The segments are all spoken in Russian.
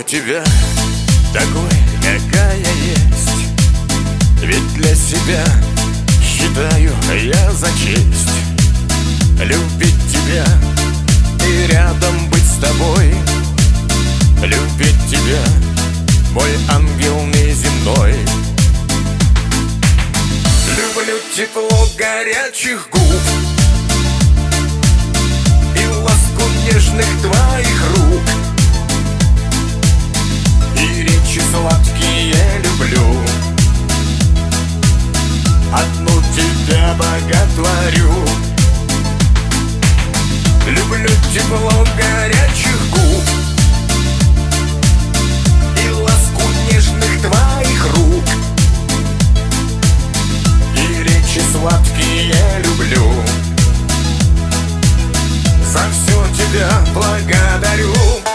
тебя такой, какая есть. Ведь для себя считаю я за честь любить тебя и рядом быть с тобой. Любить тебя, мой ангел неземной. Люблю тепло горячих губ и ласку нежных твоих рук, и речи сладкие люблю. Одну тебя боготворю. Люблю тепло горячих губ и ласку нежных твоих рук, и речи сладкие люблю. За все тебя благодарю.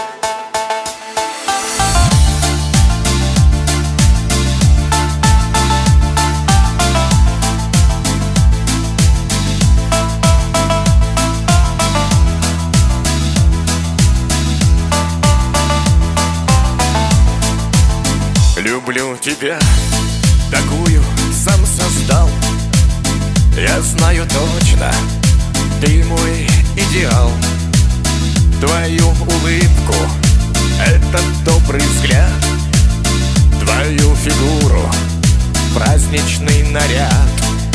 Люблю тебя, такую сам создал. Я знаю точно, ты мой идеал. Твою улыбку, этот добрый взгляд, твою фигуру, праздничный наряд.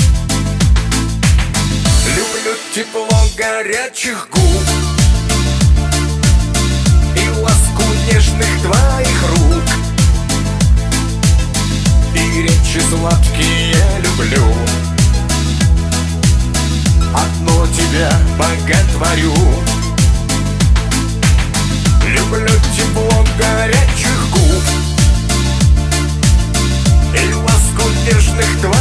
Люблю тепло горячих губ и ласку нежных твоих рук, и речи сладкие люблю. Одно тебя боготворю. Люблю тепло горячих губ и ласку нежных твоих